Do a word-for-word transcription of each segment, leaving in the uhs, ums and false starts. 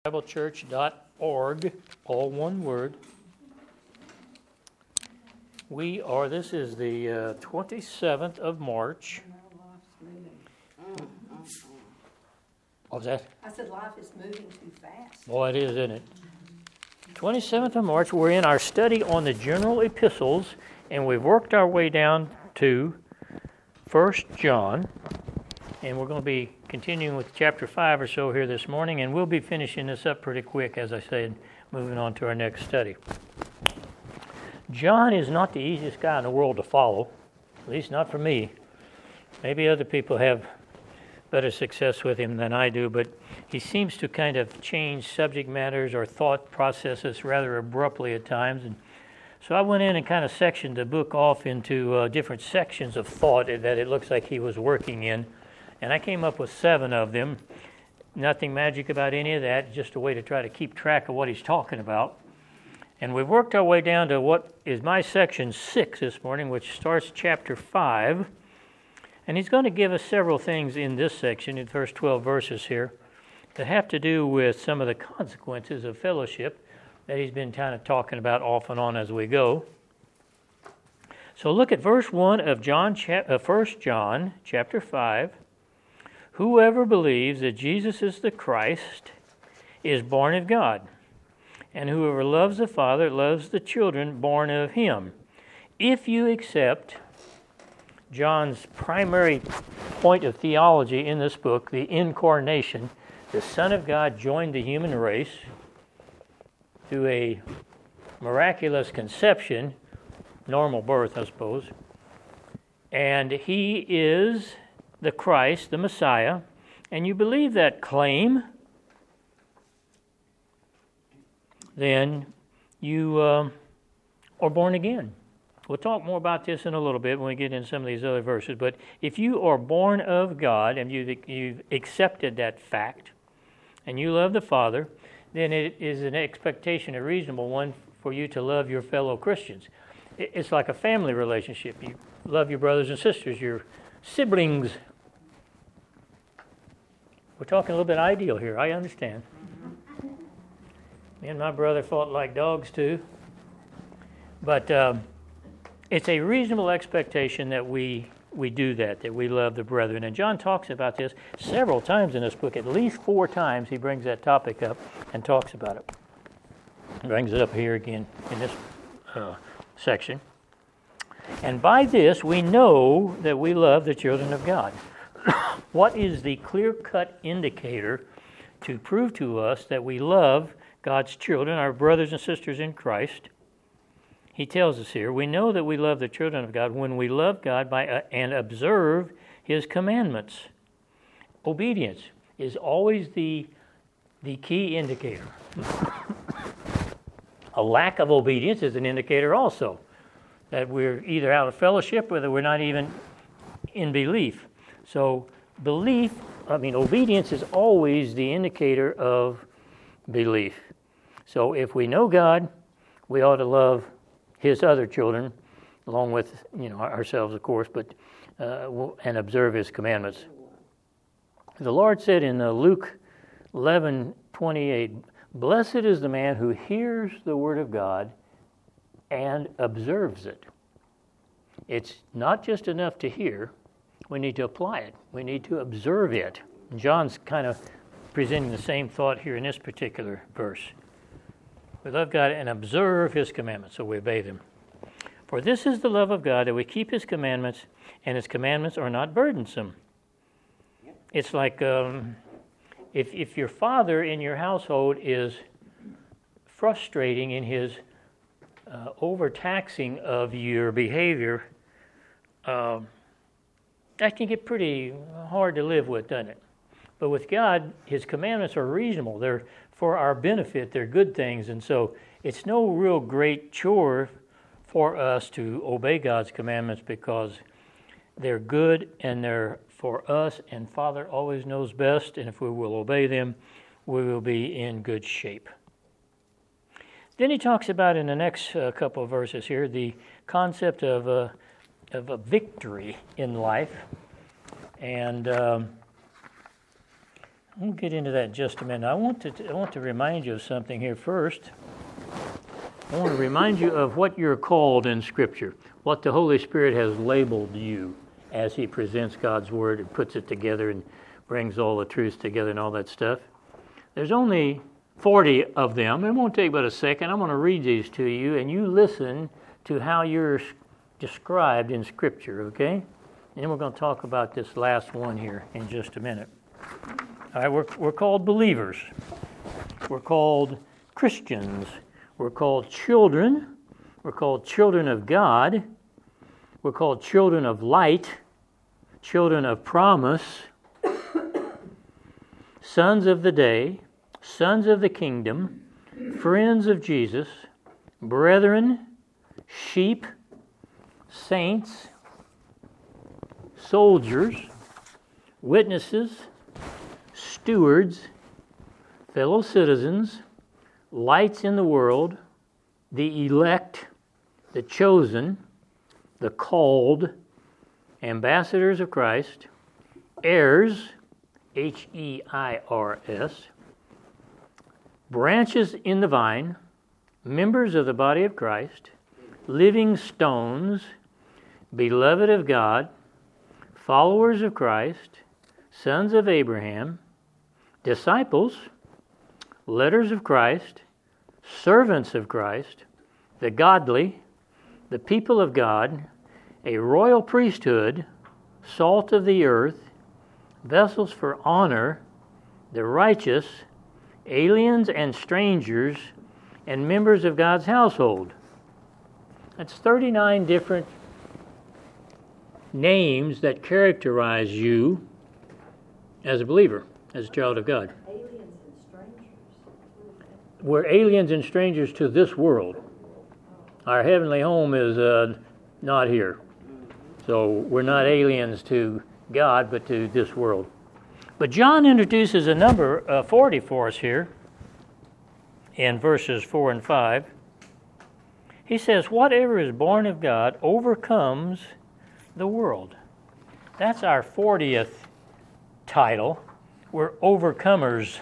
Bible Church dot org, all one word. We are, this is the uh, twenty-seventh of March. What was that? I said life is moving too fast. Boy, it is, isn't it? twenty-seventh of March, we're in our study on the general epistles, and we've worked our way down to First John. And we're going to be continuing with chapter five or so here this morning, and we'll be finishing this up pretty quick, as I said, moving on to our next study. John is not the easiest guy in the world to follow, at least not for me. Maybe other people have better success with him than I do, but he seems to kind of change subject matters or thought processes rather abruptly at times. And so I went in and kind of sectioned the book off into uh, different sections of thought that it looks like he was working in. And I came up with seven of them. Nothing magic about any of that, just a way to try to keep track of what he's talking about. And we've worked our way down to what is my section six this morning, which starts chapter five. And he's going to give us several things in this section, in the first twelve verses here, that have to do with some of the consequences of fellowship that he's been kind of talking about off and on as we go. So look at verse one of John, uh, First John chapter five. Whoever believes that Jesus is the Christ is born of God, and whoever loves the Father loves the children born of him. If you accept John's primary point of theology in this book, the incarnation, the Son of God joined the human race through a miraculous conception, normal birth, I suppose, and he is the Christ, the Messiah, and you believe that claim, then you uh, are born again. We'll talk more about this in a little bit when we get into some of these other verses, but if you are born of God and you've, you've accepted that fact and you love the Father, then it is an expectation, a reasonable one, for you to love your fellow Christians. It's like a family relationship. You love your brothers and sisters, your siblings. We're talking a little bit ideal here, I understand. Me and my brother fought like dogs too. But um, it's a reasonable expectation that we we do that, that we love the brethren. And John talks about this several times in this book. At least four times he brings that topic up and talks about it. He brings it up here again in this uh, section. And by this we know that we love the children of God. What is the clear-cut indicator to prove to us that we love God's children, our brothers and sisters in Christ? He tells us here, we know that we love the children of God when we love God by uh, and observe his commandments. Obedience is always the, the key indicator. A lack of obedience is an indicator also that we're either out of fellowship or that we're not even in belief. So belief, I mean, obedience is always the indicator of belief. So if we know God, we ought to love his other children, along with, you know, ourselves, of course, but uh, and observe his commandments. The Lord said in uh, Luke eleven twenty-eight, "Blessed is the man who hears the word of God and observes it." It's not just enough to hear. We need to apply it. We need to observe it. And John's kind of presenting the same thought here in this particular verse. We love God and observe his commandments, so we obey them. For this is the love of God, that we keep his commandments, and his commandments are not burdensome. It's like um, if, if your father in your household is frustrating in his uh, overtaxing of your behavior, uh, that can get pretty hard to live with, doesn't it? But with God, his commandments are reasonable. They're for our benefit. They're good things. And so it's no real great chore for us to obey God's commandments because they're good and they're for us. And Father always knows best. And if we will obey them, we will be in good shape. Then he talks about in the next uh, couple of verses here the concept of uh, of a victory in life. And um, We'll get into that in just a minute. I want to I want to remind you of something here first. I want to remind you of what you're called in Scripture, what the Holy Spirit has labeled you as He presents God's Word and puts it together and brings all the truths together and all that stuff. There's only forty of them. It won't take but a second. I'm going to read these to you, and you listen to how you're described in Scripture, okay? And then we're going to talk about this last one here in just a minute. All right, we're, we're called believers. We're called Christians. We're called children. We're called children of God. We're called children of light, children of promise, sons of the day, sons of the kingdom, friends of Jesus, brethren, sheep, saints, soldiers, witnesses, stewards, fellow citizens, lights in the world, the elect, the chosen, the called, ambassadors of Christ, heirs, H E I R S, branches in the vine, members of the body of Christ, living stones, beloved of God, followers of Christ, sons of Abraham, disciples, letters of Christ, servants of Christ, the godly, the people of God, a royal priesthood, salt of the earth, vessels for honor, the righteous, aliens and strangers, and members of God's household. That's thirty-nine different names that characterize you as a believer, as a child of God. Aliens and strangers. We're aliens and strangers to this world. Our heavenly home is uh, not here. So we're not aliens to God, but to this world. But John introduces a number, uh, forty for us here, in verses four and five. He says, whatever is born of God overcomes the world. That's our fortieth title. We're overcomers.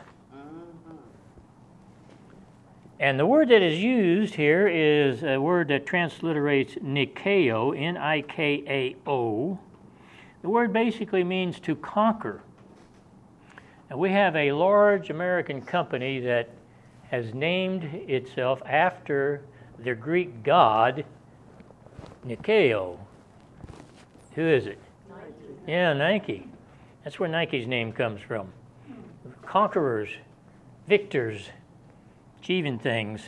And the word that is used here is a word that transliterates Nikao, N I K A O. The word basically means to conquer. And we have a large American company that has named itself after the Greek god Nikao. Who is it? Nike. Yeah, Nike. That's where Nike's name comes from. Conquerors, victors, achieving things.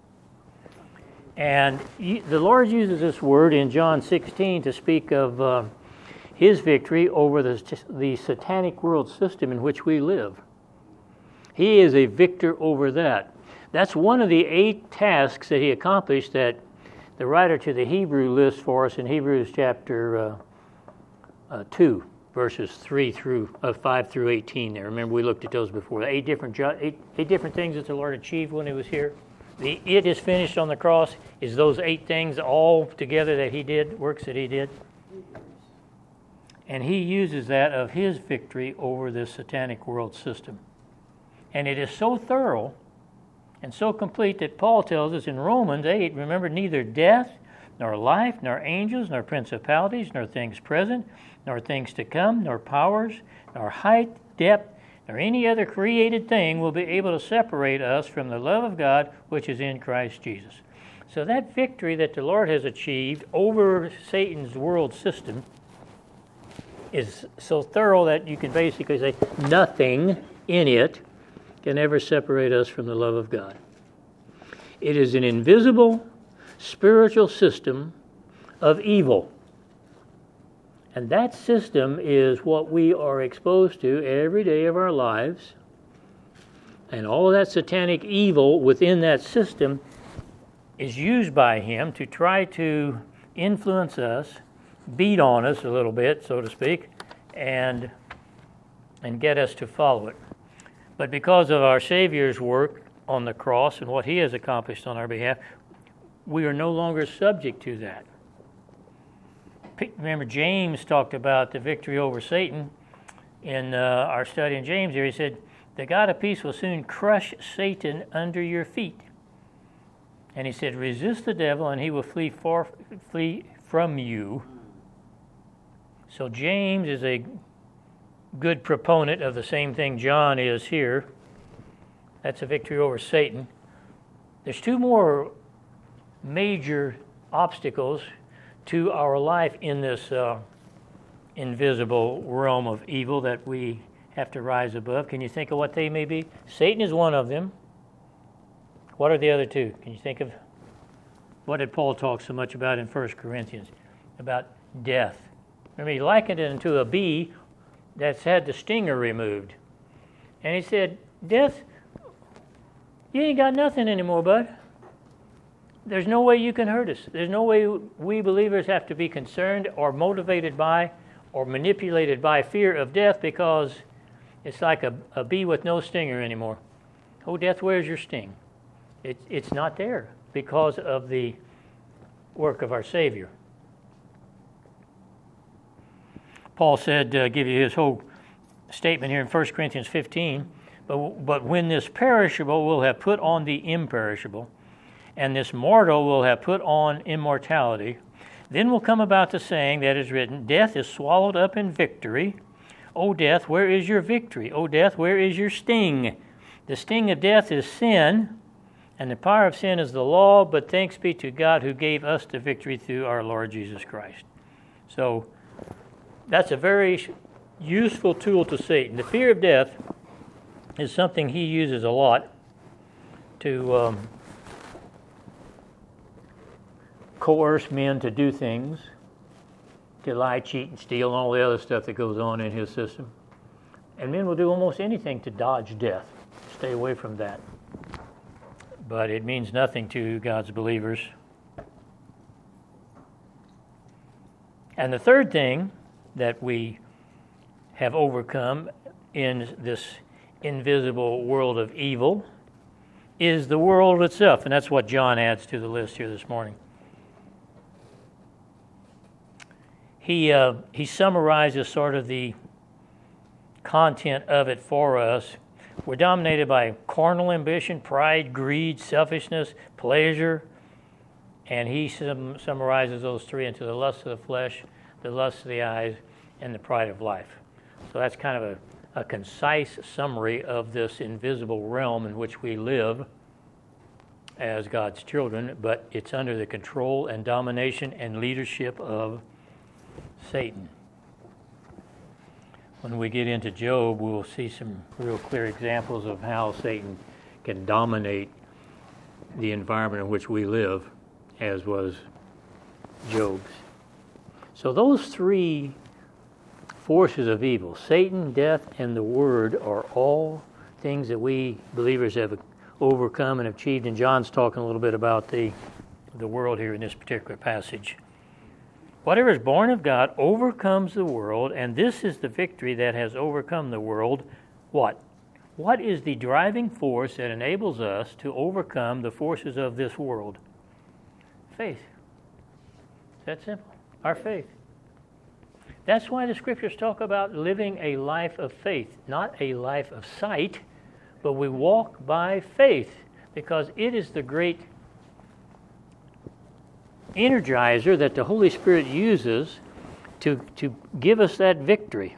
And the Lord uses this word in John sixteen to speak of uh, His victory over the, the satanic world system in which we live. He is a victor over that. That's one of the eight tasks that He accomplished that the writer to the Hebrew lists for us in Hebrews chapter uh, uh, two, verses three through uh, five through eighteen. There, remember we looked at those before. Eight different jo- eight, eight different things that the Lord achieved when He was here. The "it is finished" on the cross is those eight things all together that He did, works that He did. And He uses that of His victory over this satanic world system. And it is so thorough and so complete that Paul tells us in Romans eight, remember, neither death, nor life, nor angels, nor principalities, nor things present, nor things to come, nor powers, nor height, depth, nor any other created thing will be able to separate us from the love of God which is in Christ Jesus. So that victory that the Lord has achieved over Satan's world system is so thorough that you can basically say nothing in it can ever separate us from the love of God. It is an invisible spiritual system of evil. And that system is what we are exposed to every day of our lives. And all of that satanic evil within that system is used by him to try to influence us, beat on us a little bit, so to speak, and and get us to follow it. But because of our Savior's work on the cross and what He has accomplished on our behalf, we are no longer subject to that. Remember, James talked about the victory over Satan in uh, our study in James here. He said, the God of peace will soon crush Satan under your feet. And he said, resist the devil and he will flee far, flee from you. So James is a good proponent of the same thing John is here. That's a victory over Satan. There's two more major obstacles to our life in this uh, invisible realm of evil that we have to rise above. Can you think of what they may be? Satan is one of them. What are the other two? Can you think of what did Paul talk so much about in First Corinthians? About death. Remember, he likened it to a bee that's had the stinger removed. And he said, death, you ain't got nothing anymore, bud. There's no way you can hurt us. There's no way we believers have to be concerned or motivated by or manipulated by fear of death, because it's like a, a bee with no stinger anymore. Oh, death, where's your sting? It, it's not there because of the work of our Savior. Paul said, uh, give you his whole statement here in First Corinthians fifteen, but, but when this perishable will have put on the imperishable, and this mortal will have put on immortality, then will come about the saying that is written, death is swallowed up in victory. O death, where is your victory? O death, where is your sting? The sting of death is sin, and the power of sin is the law, but thanks be to God who gave us the victory through our Lord Jesus Christ. So that's a very useful tool to Satan. The fear of death is something he uses a lot to um, coerce men to do things, to lie, cheat, and steal, and all the other stuff that goes on in his system. And men will do almost anything to dodge death. Stay away from that. But it means nothing to God's believers. And the third thing that we have overcome in this invisible world of evil is the world itself. And that's what John adds to the list here this morning. He, uh, he summarizes sort of the content of it for us. We're dominated by carnal ambition, pride, greed, selfishness, pleasure, and he sum- summarizes those three into the lust of the flesh, the lust of the eyes, and the pride of life. So that's kind of a, a concise summary of this invisible realm in which we live as God's children, but it's under the control and domination and leadership of Satan. When we get into Job, we'll see some real clear examples of how Satan can dominate the environment in which we live, as was Job's. So those three forces of evil, Satan, death, and the Word, are all things that we believers have overcome and achieved. And John's talking a little bit about the, the world here in this particular passage. Whatever is born of God overcomes the world, and this is the victory that has overcome the world. What? What is the driving force that enables us to overcome the forces of this world? Faith. It's that simple. Our faith. That's why the Scriptures talk about living a life of faith, not a life of sight, but we walk by faith, because it is the great energizer that the Holy Spirit uses to, to give us that victory.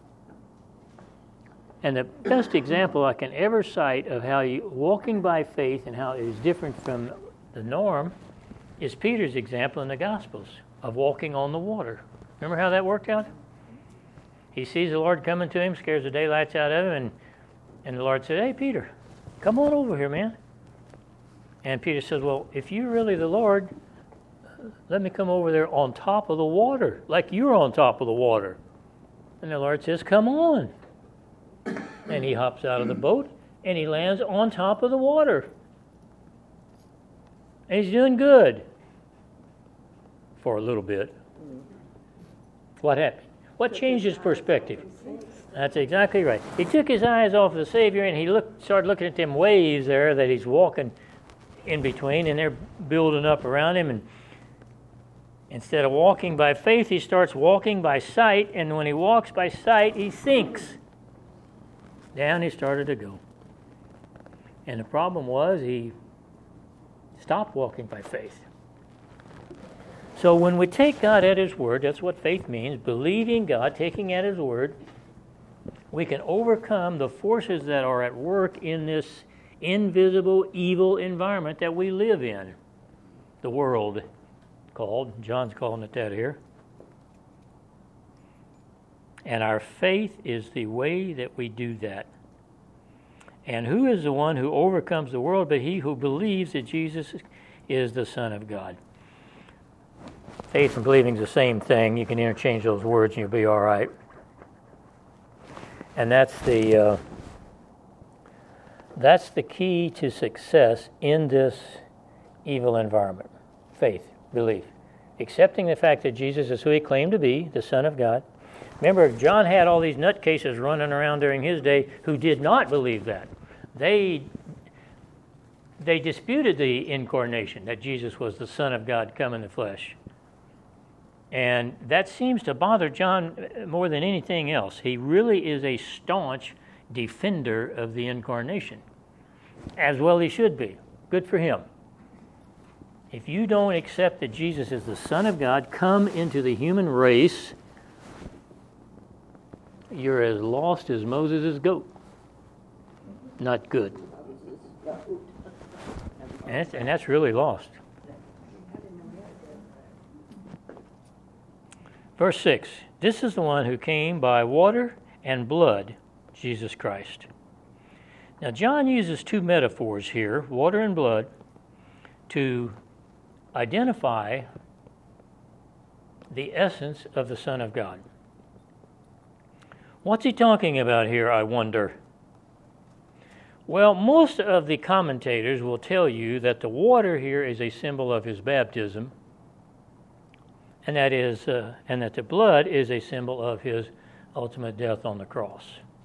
And the best example I can ever cite of how you walking by faith and how it is different from the norm is Peter's example in the Gospels of walking on the water. Remember how that worked out? He sees the Lord coming to him, scares the daylights out of him, and, and the Lord said, "Hey, Peter, come on over here, man." And Peter says, "Well, if you're really the Lord, let me come over there on top of the water, like you're on top of the water." And the Lord says, "Come on." And he hops out of the boat, and he lands on top of the water. And he's doing good for a little bit. What happened? What changed his perspective? That's exactly right. He took his eyes off the Savior, and he looked, started looking at them waves there that he's walking in between, and they're building up around him. And instead of walking by faith, he starts walking by sight, and when he walks by sight, he sinks. Down he started to go. And the problem was he stopped walking by faith. So when we take God at His word, that's what faith means, believing God, taking at His word, we can overcome the forces that are at work in this invisible, evil environment that we live in. The world called, John's calling it that here. And our faith is the way that we do that. And who is the one who overcomes the world but he who believes that Jesus is the Son of God? Faith and believing is the same thing. You can interchange those words and you'll be all right. And that's the uh, that's the key to success in this evil environment. Faith, belief. Accepting the fact that Jesus is who He claimed to be, the Son of God. Remember, John had all these nutcases running around during his day who did not believe that. They they disputed the incarnation, that Jesus was the Son of God come in the flesh. And that seems to bother John more than anything else. He really is a staunch defender of the incarnation, as well he should be. Good for him. If you don't accept that Jesus is the Son of God, come into the human race, you're as lost as Moses' goat. Not good. And that's, and that's really lost. Verse six, this is the one who came by water and blood, Jesus Christ. Now, John uses two metaphors here, water and blood, to identify the essence of the Son of God. What's he talking about here, I wonder? Well, most of the commentators will tell you that the water here is a symbol of his baptism, and that is, uh, and that the blood is a symbol of his ultimate death on the cross.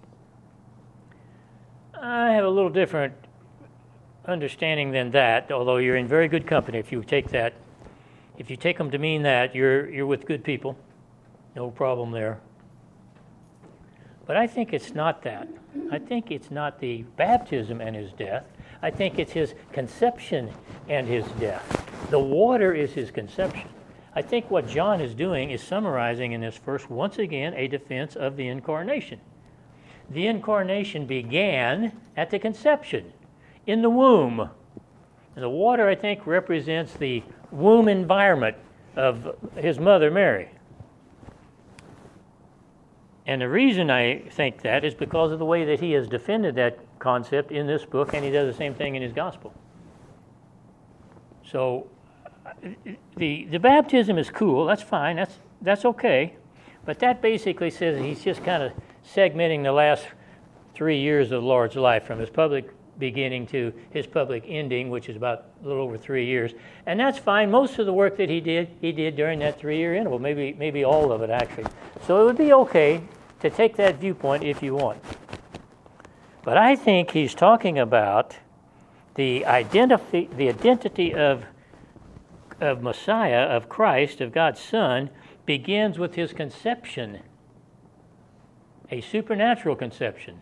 I have a little different understanding than that, although you're in very good company if you take that. If you take them to mean that, you're you're with good people. No problem there. But I think it's not that. I think it's not the baptism and his death. I think it's his conception and his death. The water is his conception. I think what John is doing is summarizing in this verse, once again, a defense of the incarnation. The incarnation began at the conception, in the womb. And the water, I think, represents the womb environment of his mother, Mary. And the reason I think that is because of the way that he has defended that concept in this book, and he does the same thing in his gospel. So the the baptism is cool. That's fine. That's that's okay. But that basically says he's just kind of segmenting the last three years of the Lord's life, from his public beginning to his public ending, which is about a little over three years. And that's fine. Most of the work that he did, he did during that three-year interval, maybe maybe all of it, actually. So it would be okay to take that viewpoint if you want. But I think he's talking about the identifi- the identity of, of Messiah, of Christ, of God's Son, begins with his conception, a supernatural conception.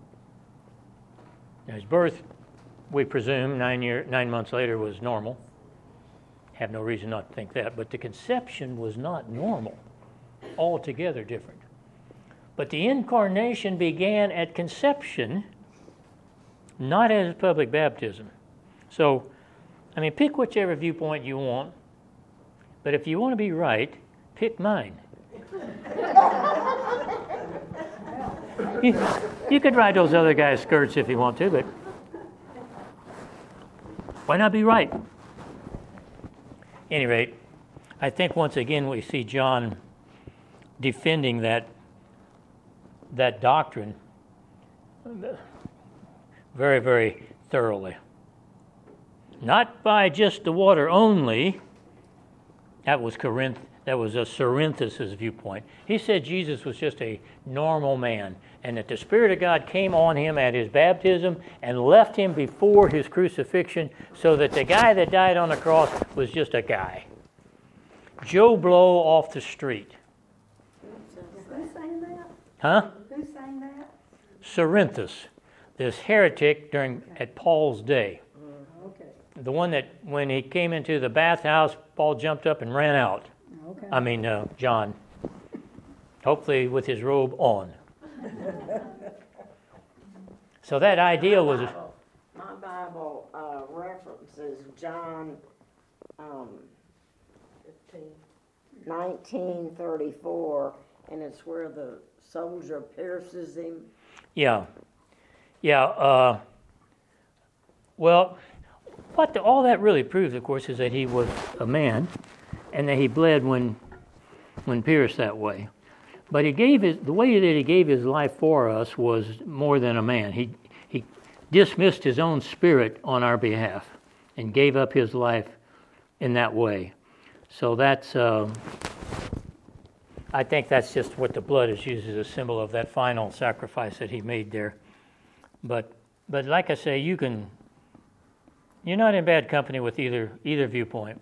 Now, his birth, we presume, nine year, nine months later was normal. Have no reason not to think that. But the conception was not normal, altogether different. But the incarnation began at conception, not as public baptism. So, I mean, pick whichever viewpoint you want. But if you want to be right, pick mine. you, you could ride those other guys' skirts if you want to, but why not be right? At any rate, I think once again we see John defending that that doctrine very, very thoroughly. Not by just the water only. That was Corinth. That was a Cerinthus' viewpoint. He said Jesus was just a normal man, and that the Spirit of God came on him at his baptism and left him before his crucifixion, so that the guy that died on the cross was just a guy. Joe Blow off the street. Who's saying that? Huh? Who's saying that? Cerinthus, this heretic during at Paul's day. Okay, The one that when he came into the bathhouse, Paul jumped up and ran out. okay. I mean, uh, John. Hopefully with his robe on. So that idea was... My Bible uh, references John um, nineteen thirty-four, and it's where the soldier pierces him. Yeah. Yeah. Uh, well, what the, all that really proves, of course, is that he was a man and that he bled when when pierced that way. But he gave his, the way that he gave his life for us was more than a man. He he dismissed his own spirit on our behalf and gave up his life in that way. So that's, uh, I think that's just what the blood is used as a symbol of that final sacrifice that he made there. But but like I say, you can, you're not in bad company with either either viewpoint.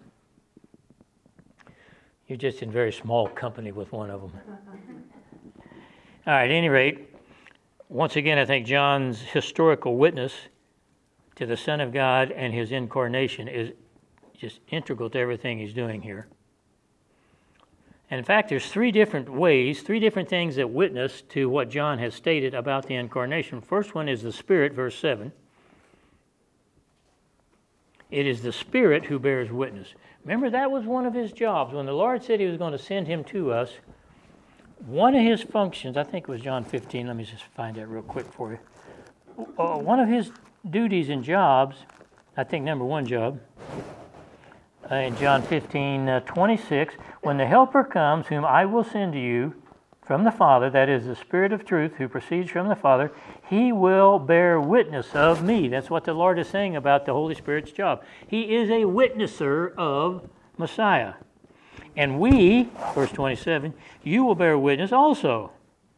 You're just in very small company with one of them. All right, at any rate, once again, I think John's historical witness to the Son of God and his incarnation is just integral to everything he's doing here. And in fact, there's three different ways, three different things that witness to what John has stated about the incarnation. First one is the Spirit, verse seven. It is the Spirit who bears witness. Remember, that was one of his jobs. When the Lord said he was going to send him to us, one of his functions, I think it was John fifteen, let me just find that real quick for you. Uh, one of his duties and jobs, I think number one job, uh, in John fifteen, uh, twenty-six, when the Helper comes, whom I will send to you from the Father, that is the Spirit of truth who proceeds from the Father, he will bear witness of me. That's what the Lord is saying about the Holy Spirit's job. He is a witnesser of Messiah. And we, verse twenty-seven, you will bear witness also.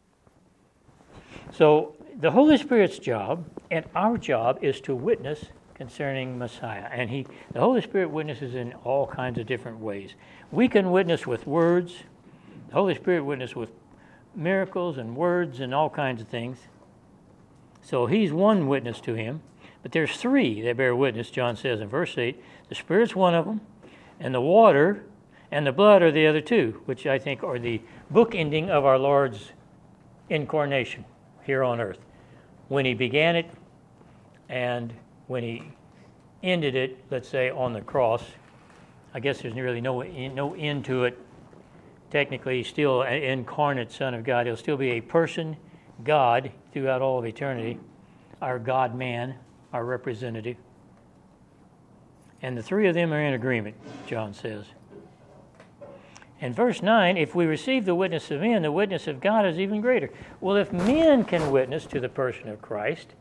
So the Holy Spirit's job and our job is to witness concerning Messiah. And he, the Holy Spirit witnesses in all kinds of different ways. We can witness with words. The Holy Spirit witnesses with miracles and words and all kinds of things. So he's one witness to him. But there's three that bear witness, John says in verse eight. The Spirit's one of them, and the water and the blood are the other two, which I think are the bookending of our Lord's incarnation here on earth. When he began it and when he ended it, let's say, on the cross. I guess there's really no, no end to it. Technically, he's still an incarnate Son of God. He'll still be a person, God, throughout all of eternity, our God-man, our representative. And the three of them are in agreement, John says. In verse nine, if we receive the witness of men, the witness of God is even greater. Well, if men can witness to the person of Christ,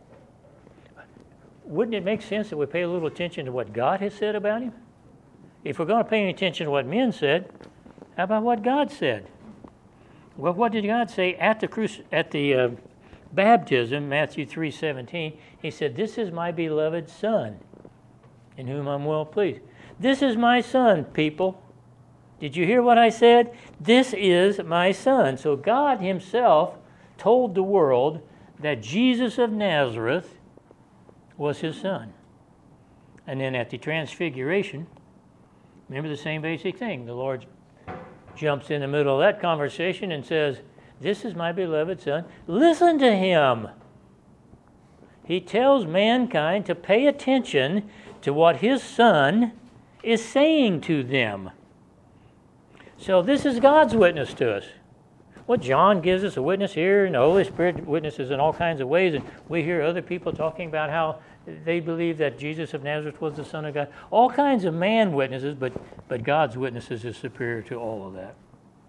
wouldn't it make sense that we pay a little attention to what God has said about him? If we're going to pay any attention to what men said, how about what God said? Well, what did God say at the cruci- at the uh, baptism, Matthew three seventeen? He said, "This is my beloved Son, in whom I'm well pleased." This is my Son, people. Did you hear what I said? This is my Son. So God himself told the world that Jesus of Nazareth was his Son. And then at the Transfiguration, remember the same basic thing. The Lord jumps in the middle of that conversation and says, "This is my beloved Son. Listen to him." He tells mankind to pay attention to what his Son is saying to them. So this is God's witness to us. Well, John gives us a witness here, and the Holy Spirit witnesses in all kinds of ways, and we hear other people talking about how they believe that Jesus of Nazareth was the Son of God. All kinds of man witnesses, but, but God's witnesses is superior to all of that.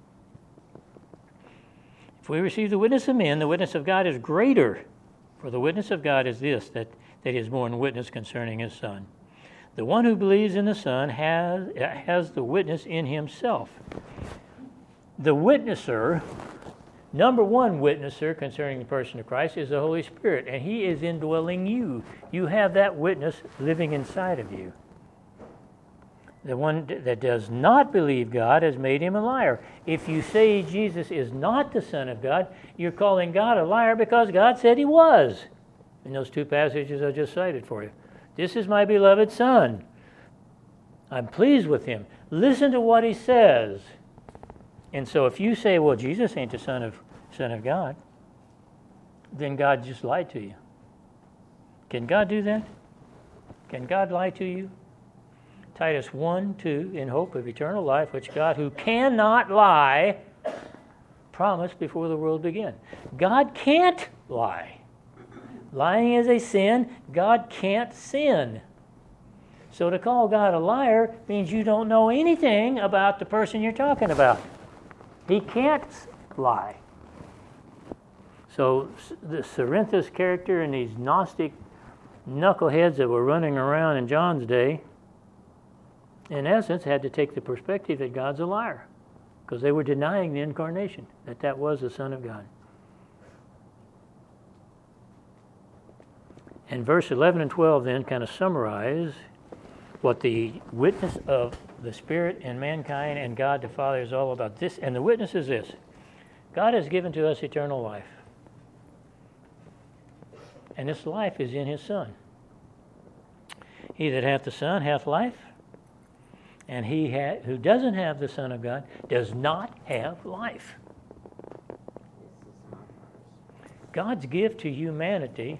If we receive the witness of men, the witness of God is greater. For the witness of God is this, that, that he has borne witness concerning his Son. The one who believes in the Son has, has the witness in himself. The witnesser, number one witnesser concerning the person of Christ is the Holy Spirit, and he is indwelling you. You have that witness living inside of you. The one that does not believe God has made him a liar. If you say Jesus is not the Son of God, you're calling God a liar because God said he was. In those two passages I just cited for you. This is my beloved Son. I'm pleased with him. Listen to what he says. And so if you say, well, Jesus ain't the Son of Son of God, then God just lied to you. Can God do that? Can God lie to you? Titus one, two, in hope of eternal life, which God, who cannot lie, promised before the world began. God can't lie. Lying is a sin. God can't sin. So to call God a liar means you don't know anything about the person you're talking about. He can't lie. So the Cerinthus character and these Gnostic knuckleheads that were running around in John's day, in essence, had to take the perspective that God's a liar, because they were denying the incarnation, that that was the Son of God. And verse eleven and twelve then kind of summarize what the witness of the Spirit and mankind and God the Father is all about. This, and the witness is this: God has given to us eternal life. And this life is in his Son. He that hath the Son hath life, and he ha- who doesn't have the Son of God does not have life. God's gift to humanity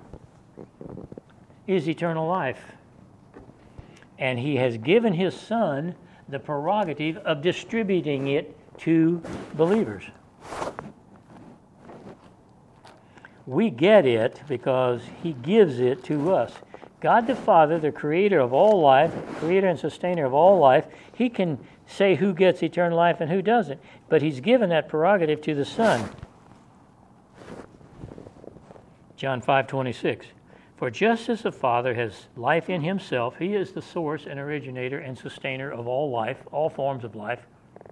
is eternal life. And he has given his Son the prerogative of distributing it to believers. We get it because he gives it to us. God the Father, the creator of all life, creator and sustainer of all life, he can say who gets eternal life and who doesn't. But he's given that prerogative to the Son. John five twenty-six. For just as the Father has life in himself, he is the source and originator and sustainer of all life, all forms of life.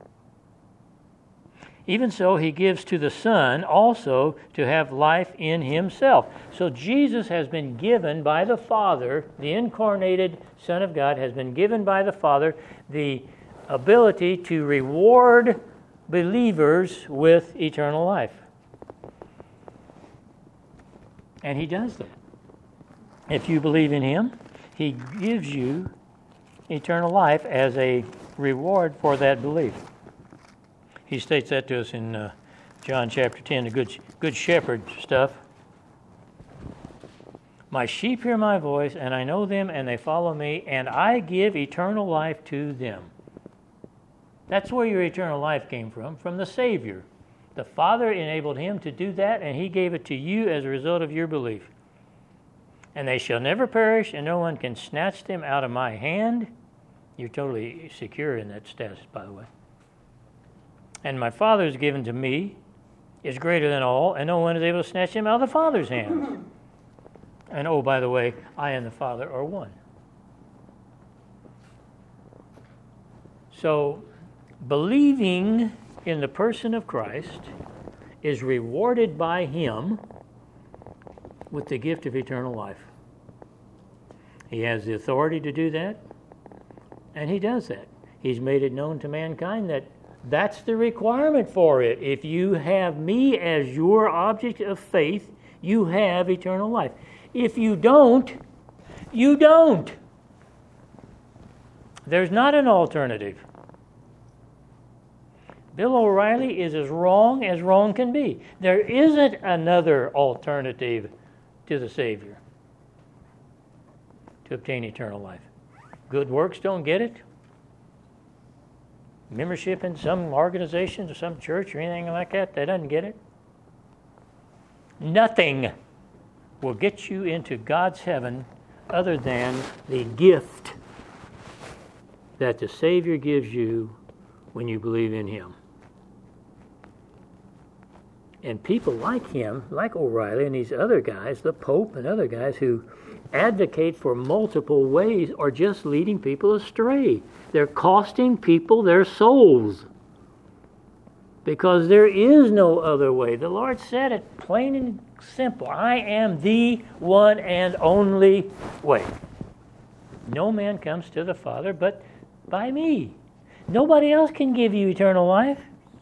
Even so, he gives to the Son also to have life in himself. So Jesus has been given by the Father, the incarnated Son of God has been given by the Father the ability to reward believers with eternal life. And he does that. If you believe in him, he gives you eternal life as a reward for that belief. He states that to us in uh, John chapter ten, the good, good shepherd stuff. My sheep hear my voice, and I know them, and they follow me, and I give eternal life to them. That's where your eternal life came from, from the Savior. The Father enabled him to do that, and he gave it to you as a result of your belief. And they shall never perish, and no one can snatch them out of my hand. You're totally secure in that status, by the way. And my Father is given to me, is greater than all, and no one is able to snatch him out of the Father's hands. And oh, by the way, I and the Father are one. So, believing in the person of Christ is rewarded by him with the gift of eternal life. He has the authority to do that, and he does that. He's made it known to mankind that that's the requirement for it. If you have me as your object of faith, you have eternal life. If you don't, you don't. There's not an alternative. Bill O'Reilly is as wrong as wrong can be. There isn't another alternative to the Savior to obtain eternal life. Good works don't get it. Membership in some organization or some church or anything like that, that doesn't get it. Nothing will get you into God's heaven other than the gift that the Savior gives you when you believe in him. And people like him, like O'Reilly and these other guys, the Pope and other guys who advocate for multiple ways, are just leading people astray. They're costing people their souls because there is no other way. The Lord said it plain and simple. I am the one and only way. No man comes to the Father but By me. Nobody else can give you eternal life.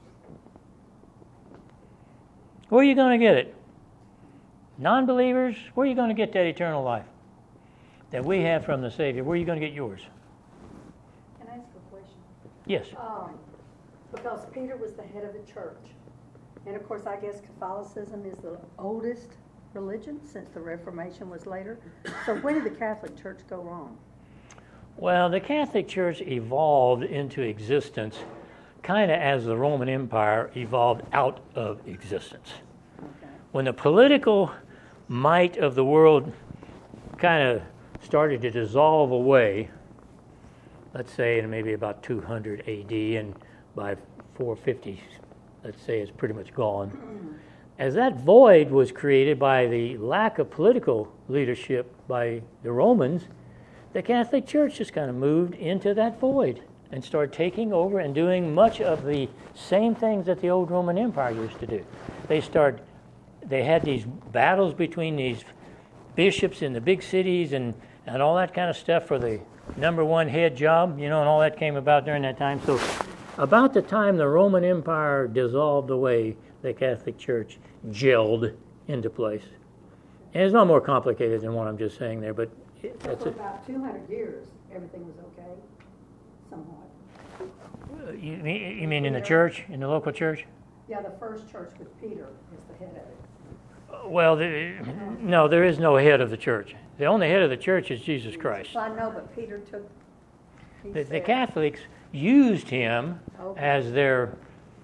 Where are you going to get it? Non-believers, where are you going to get that eternal life that we have from the Savior? Where are you going to get yours? Can I ask a question? Yes. Um, because Peter was the head of the church. And of course, I guess Catholicism is the oldest religion since the Reformation was later. So when did the Catholic Church go wrong? Well, the Catholic Church evolved into existence kind of as the Roman Empire evolved out of existence. Okay. When the political might of the world kind of started to dissolve away, let's say in maybe about two hundred A D, and by four fifty, let's say it's pretty much gone. As that void was created by the lack of political leadership by the Romans, the Catholic Church just kind of moved into that void and started taking over and doing much of the same things that the old Roman Empire used to do. They started, they had these battles between these bishops in the big cities and, and all that kind of stuff for the number one head job, you know, and all that came about during that time. So about the time the Roman Empire dissolved away, the Catholic Church gelled into place. And it's not more complicated than what I'm just saying there, but that's For it. about two hundred years, everything was okay, somewhat. You mean, you mean in the church, in the local church? Yeah, the first church with Peter as the head of it. Well, the, no, there is no head of the church. The only head of the church is Jesus Christ. Well, I know, but Peter took. he The, the said- Catholics used him Okay. as their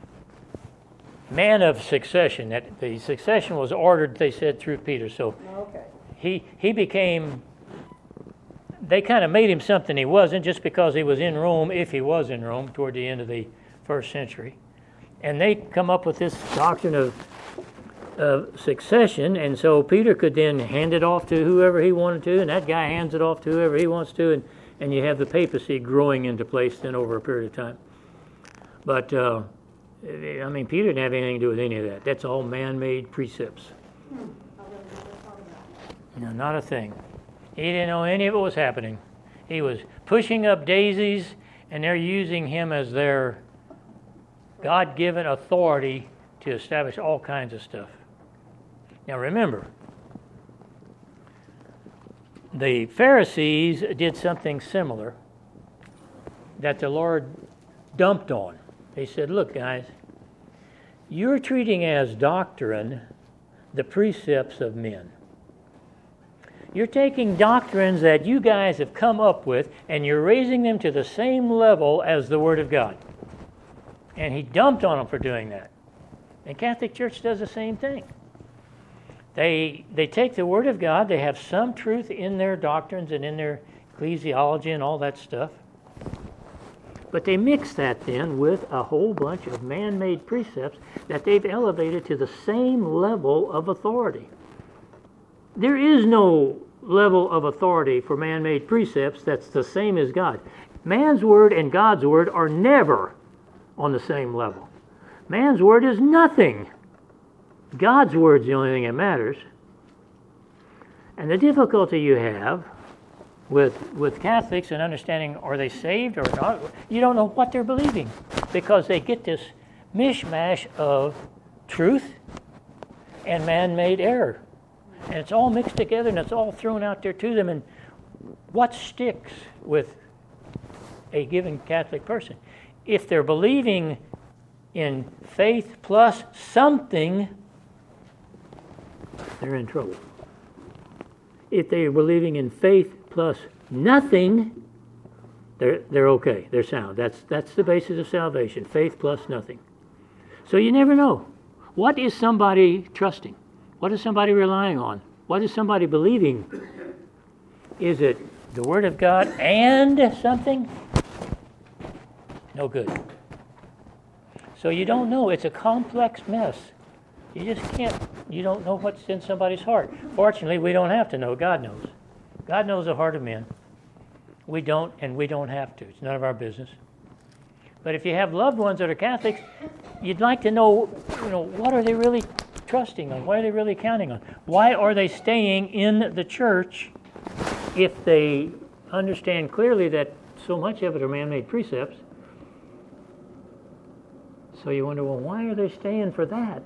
man of succession. That the succession was ordered, they said, through Peter. So Okay. he he became. They kind of made him something he wasn't just because he was in Rome, if he was in Rome, toward the end of the first century. And they come up with this doctrine of, of succession, and so Peter could then hand it off to whoever he wanted to, and that guy hands it off to whoever he wants to, and, and you have the papacy growing into place then over a period of time. But, uh, I mean, Peter didn't have anything to do with any of that. That's all man-made precepts. Hmm. I really never thought about that. No, not a thing. He didn't know any of it was happening. He was pushing up daisies, and they're using him as their God-given authority to establish all kinds of stuff. Now remember, the Pharisees did something similar that the Lord dumped on. They said, look, guys, you're treating as doctrine the precepts of men. You're taking doctrines that you guys have come up with and you're raising them to the same level as the Word of God. And he dumped on them for doing that. And Catholic Church does the same thing. They they take the Word of God, they have some truth in their doctrines and in their ecclesiology and all that stuff. But they mix that then with a whole bunch of man-made precepts that they've elevated to the same level of authority. There is no level of authority for man-made precepts that's the same as God. Man's word and God's word are never on the same level. Man's word is nothing. God's word's the only thing that matters. And the difficulty you have with with Catholics in understanding, are they saved or not? You don't know what they're believing because they get this mishmash of truth and man-made error. And it's all mixed together and it's all thrown out there to them. And what sticks with a given Catholic person? If they're believing in faith plus something, they're in trouble. If they're believing in faith plus nothing, they're they're okay. They're sound. That's that's the basis of salvation. Faith plus nothing. So you never know. What is somebody trusting? What is somebody relying on? What is somebody believing? Is it the Word of God and something? No good. So you don't know. It's a complex mess. You just can't, you don't know what's in somebody's heart. Fortunately, we don't have to know. God knows. God knows the heart of men. We don't, and we don't have to. It's none of our business. But if you have loved ones that are Catholics, you'd like to know, you know, what are they really trusting on? What are they really counting on? Why are they staying in the church if they understand clearly that so much of it are man-made precepts. So you wonder, well, why are they staying for that?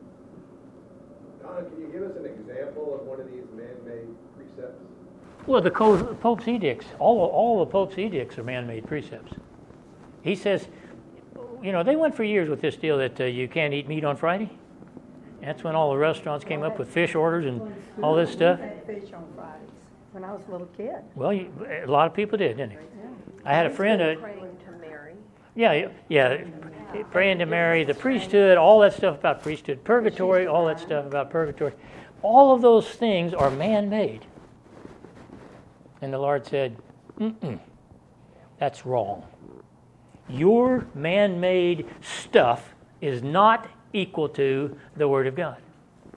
Donna, can you give us an example of one of these man-made precepts? Well, the Pope's edicts, all, all the Pope's edicts are man-made precepts. He says, you know, they went for years with this deal that uh, you can't eat meat on Friday. That's when all the restaurants came up with fish orders and all this stuff. I had fish on Fridays when I was a little kid. Well, you, a lot of people did, didn't they? I had a friend that, Praying to Mary. yeah, yeah, praying to Mary, the priesthood, all that stuff about priesthood, purgatory, all that stuff about purgatory. All of those things are man-made. And the Lord said, mm-mm, that's wrong. Your man-made stuff is not equal to the Word of God.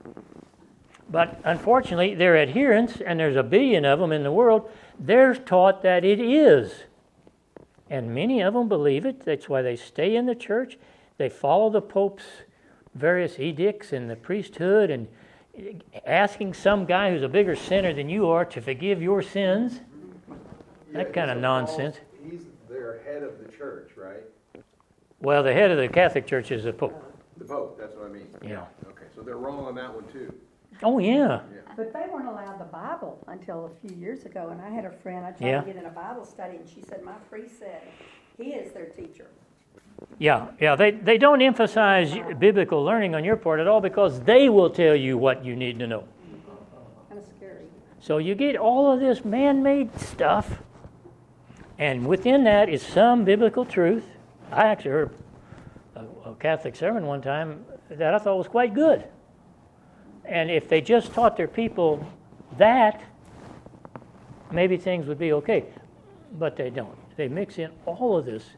But unfortunately, their adherents, and there's a billion of them in the world, they're taught that it is. And many of them believe it. That's why they stay in the church. They follow the Pope's various edicts and the priesthood and asking some guy who's a bigger sinner than you are to forgive your sins. Yeah, That kind of so nonsense. Paul's- He's their head of the church, right? Well, the head of the Catholic Church is the Pope. The Pope, that's what I mean. Yeah. Okay, so they're wrong on that one too. Oh, yeah. But they weren't allowed the Bible until a few years ago, and I had a friend, I tried Yeah. to get in a Bible study, and she said, my priest said, he is their teacher. Yeah, yeah. They, they don't emphasize biblical learning on your part at all because they will tell you what you need to know. Kind of scary. So you get all of this man-made stuff, and within that is some biblical truth. I actually heard a, a Catholic sermon one time that I thought was quite good. And if they just taught their people that, maybe things would be okay. But they don't. They mix in all of this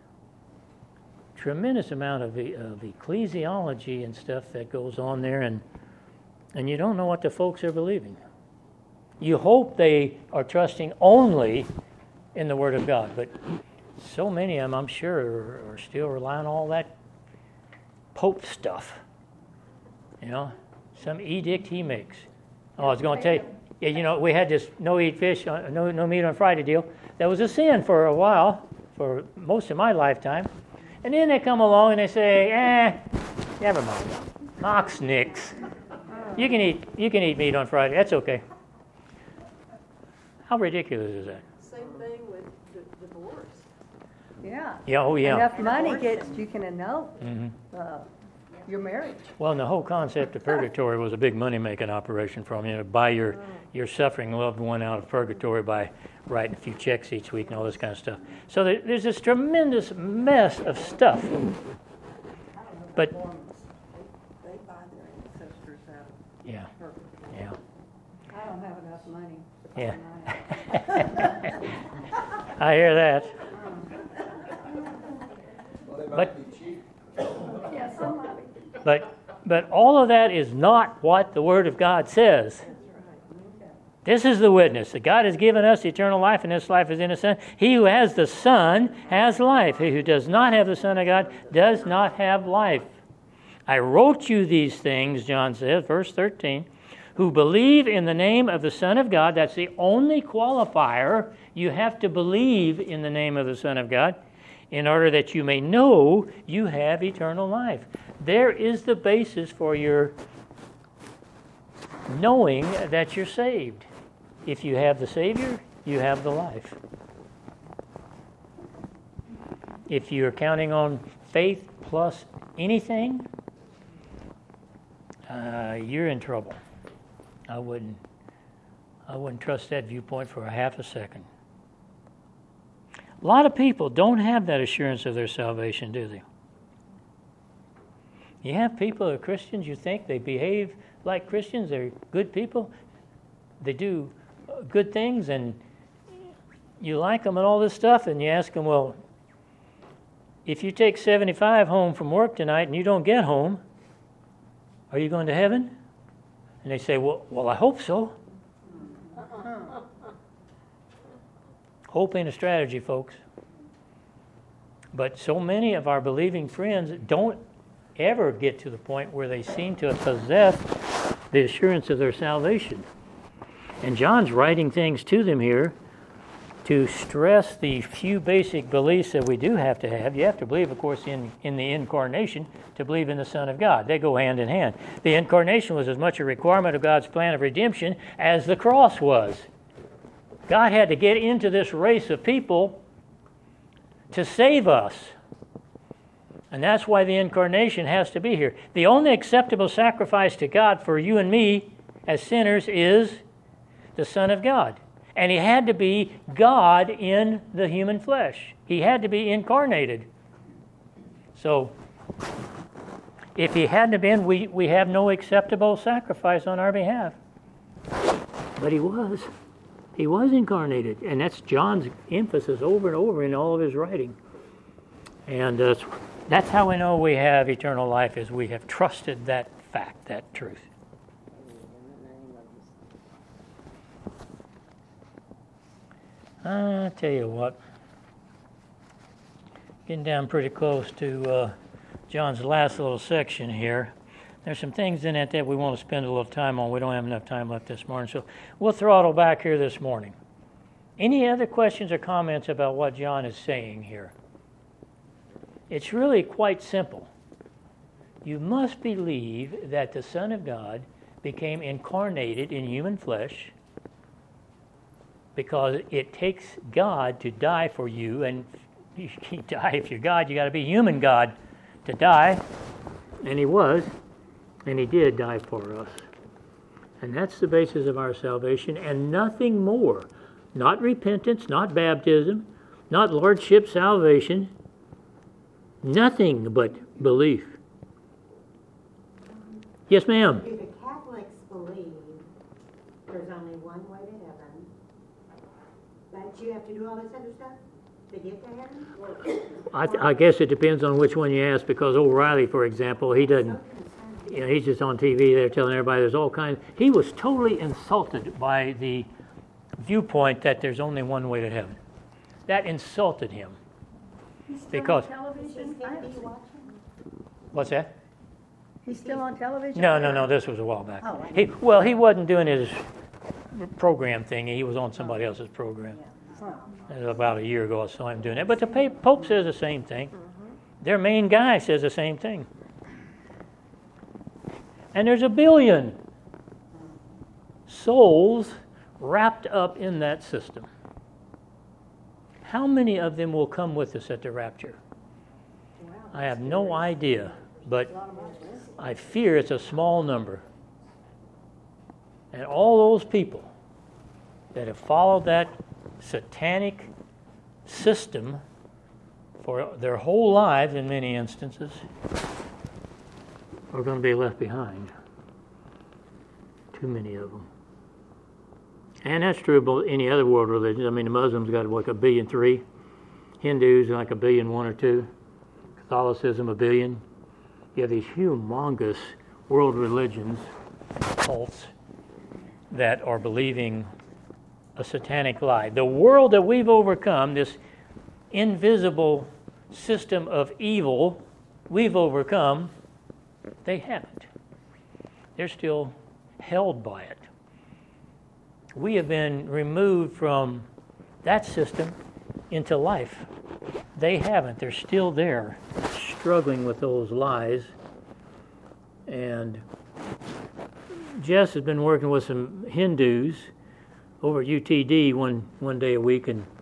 tremendous amount of, of ecclesiology and stuff that goes on there, and and you don't know what the folks are believing. You hope they are trusting only in the Word of God, but so many of them, I'm sure, are, are still relying on all that Pope stuff. You know, some edict he makes. Oh, I was going to tell you, yeah, you know, we had this no eat fish, uh, no no meat on Friday deal. That was a sin for a while, for most of my lifetime. And then they come along and they say, eh, never mind. Ox nicks. You can eat you can eat meat on Friday. That's okay. How ridiculous is that? Same thing with the divorce. Yeah. Yeah, oh yeah. Enough money gets, you can annul hmm uh, your marriage. Well, and the whole concept of purgatory was a big money-making operation for them. You know, buy your, your suffering loved one out of purgatory by writing a few checks each week and all this kind of stuff. So there, there's this tremendous mess of stuff. But, They buy their ancestors out yeah, of purgatory. yeah, I don't have enough money. yeah. I hear that. Well, they But- might be cheap. Yeah, somebody. But, but all of that is not what the Word of God says. This is the witness that God has given us eternal life, and this life is in the Son. He who has the Son has life. He who does not have the Son of God does not have life. I wrote you these things, John says, verse thirteen, who believe in the name of the Son of God. That's the only qualifier. You have to believe in the name of the Son of God in order that you may know you have eternal life. There is the basis for your knowing that you're saved. If you have the Savior, you have the life. If you're counting on faith plus anything, uh, you're in trouble. I wouldn't, I wouldn't trust that viewpoint for a half a second. A lot of people don't have that assurance of their salvation, do they? You have people who are Christians, you think they behave like Christians, they're good people, they do good things, and you like them and all this stuff, and you ask them, well, if you take seventy-five home from work tonight and you don't get home, are you going to heaven? And they say, well, well, I hope so. Hope ain't a strategy, folks. But so many of our believing friends don't ever get to the point where they seem to possess the assurance of their salvation. And John's writing things to them here to stress the few basic beliefs that we do have to have. You have to believe, of course, in, in the incarnation to believe in the Son of God. They go hand in hand. The incarnation was as much a requirement of God's plan of redemption as the cross was. God had to get into this race of people to save us. And that's why the incarnation has to be here. The only acceptable sacrifice to God for you and me as sinners is the Son of God. And He had to be God in the human flesh. He had to be incarnated. So, if He hadn't been, we, we have no acceptable sacrifice on our behalf. But He was. He was incarnated. And that's John's emphasis over and over in all of his writing. And uh, that's how we know we have eternal life, is we have trusted that fact, that truth. I tell you what, getting down pretty close to uh, John's last little section here. There's some things in it that we want to spend a little time on. We don't have enough time left this morning, so we'll throttle back here this morning. Any other questions or comments about what John is saying here? It's really quite simple. You must believe that the Son of God became incarnated in human flesh, because it takes God to die for you, and you can't die if you're God. You got to be human God to die, and He was, and He did die for us, and that's the basis of our salvation, and nothing more. Not repentance, not baptism, not lordship salvation, nothing but belief. Yes, ma'am. Do the Catholics believe there's only one way to heaven? That you have to do all this other stuff to get to heaven? I, th- I guess it depends on which one you ask, because O'Reilly, for example, he doesn't, you know, he's just on T V there telling everybody there's all kinds. He was totally insulted by the viewpoint that there's only one way to heaven. That insulted him. He's still Because- on television? I haven't seen- What's that? He's still on television? No, no, no, this was a while back. Oh, I- He, well, he wasn't doing his program thing. He was on somebody else's program. Huh. It was about a year ago I saw him doing that. But the pa- Pope says the same thing. Their main guy says the same thing. And there's a billion souls wrapped up in that system. How many of them will come with us at the rapture? I have no idea, but I fear it's a small number. And all those people that have followed that satanic system for their whole lives, in many instances, are going to be left behind. Too many of them. And that's true about any other world religion. I mean, the Muslims got like a billion three. Hindus like a billion one or two. Catholicism a billion. You have these humongous world religions, cults, that are believing a satanic lie. The world that we've overcome, this invisible system of evil we've overcome, they haven't. They're still held by it. We have been removed from that system into life. They haven't. They're still there, struggling with those lies. And Jess has been working with some Hindus over at U T D one, one day a week, and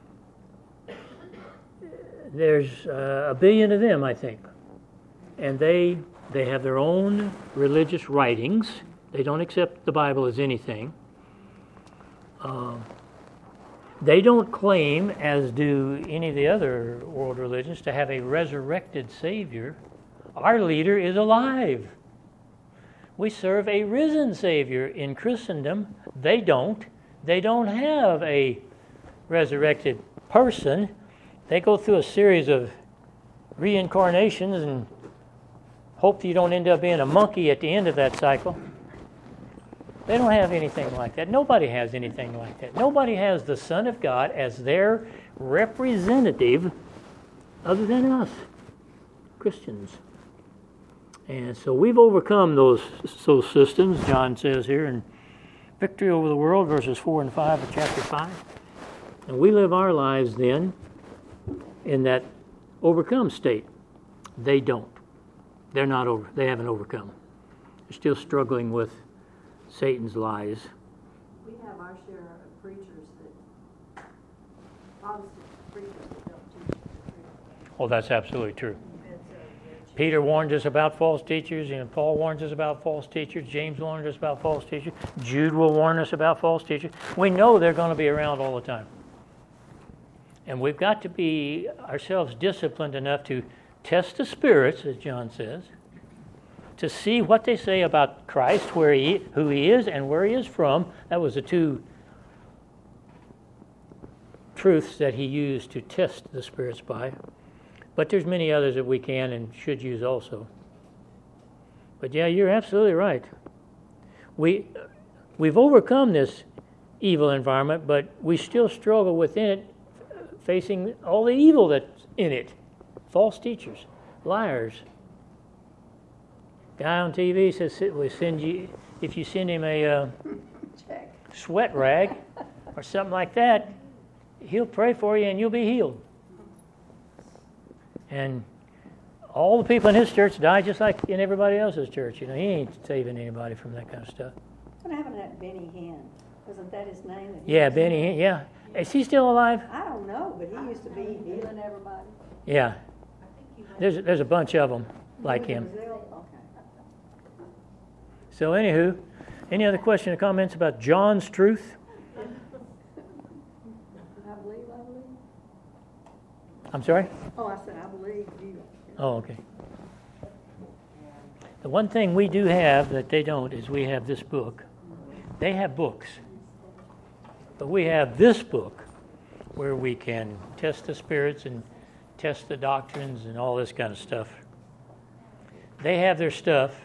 there's uh, a billion of them, I think. And they they have their own religious writings. They don't accept the Bible as anything. Uh, they don't claim, as do any of the other world religions, to have a resurrected Savior. Our leader is alive. We serve a risen Savior in Christendom. They don't. They don't have a resurrected person. They go through a series of reincarnations and hope you don't end up being a monkey at the end of that cycle. They don't have anything like that. Nobody has anything like that. Nobody has the Son of God as their representative other than us, Christians. And so we've overcome those, those systems, John says here in Victory Over the World, verses four and five of chapter five. And we live our lives then in that overcome state. They don't. They're not over. They haven't overcome. They're still struggling with Satan's lies. We have our share of preachers that, Protestant preachers that don't teach the truth. Oh, that's absolutely true. And so they're Peter warned us about false teachers, and Paul warns us about false teachers. James warned us about false teachers. Jude will warn us about false teachers. We know they're going to be around all the time. And we've got to be ourselves disciplined enough to test the spirits, as John says, to see what they say about Christ, where he, who he is, and where he is from. That was the two truths that he used to test the spirits by. But there's many others that we can and should use also. But yeah, you're absolutely right. We, we've overcome this evil environment, but we still struggle within it, facing all the evil that's in it. False teachers, liars. Guy on T V says, we send you, if you send him a uh, Check. sweat rag or something like that, he'll pray for you and you'll be healed. And all the people in his church die just like in everybody else's church. You know, he ain't saving anybody from that kind of stuff. What happened to that Benny Hinn? Wasn't that his name? that he Yeah, was- Benny, yeah. Is he still alive? I don't know, but he used to be healing everybody. Yeah. There's there's a bunch of them like him. Okay. So anywho, any other question or comments about John's truth? I believe, I believe. I'm sorry? Oh, I said, I believe you. Oh, okay. The one thing we do have that they don't is we have this book. They have books. But we have this book where we can test the spirits and test the doctrines and all this kind of stuff. They have their stuff.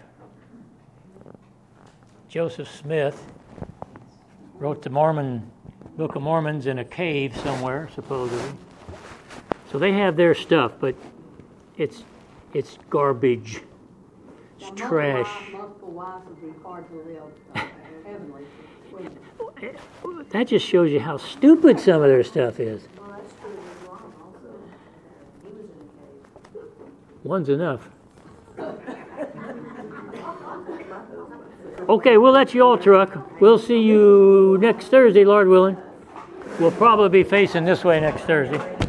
Joseph Smith wrote the Mormon Book of Mormons in a cave somewhere, supposedly. So they have their stuff, but it's it's garbage. It's Now, trash. Multiple wives, multiple wives would be hard to live uh, heavenly. wouldn't it? That just shows you how stupid some of their stuff is. Well, that's true with Ron also. He was in a cave. One's enough. Okay, we'll let you all truck. We'll see you next Thursday, Lord willing. We'll probably be facing this way next Thursday.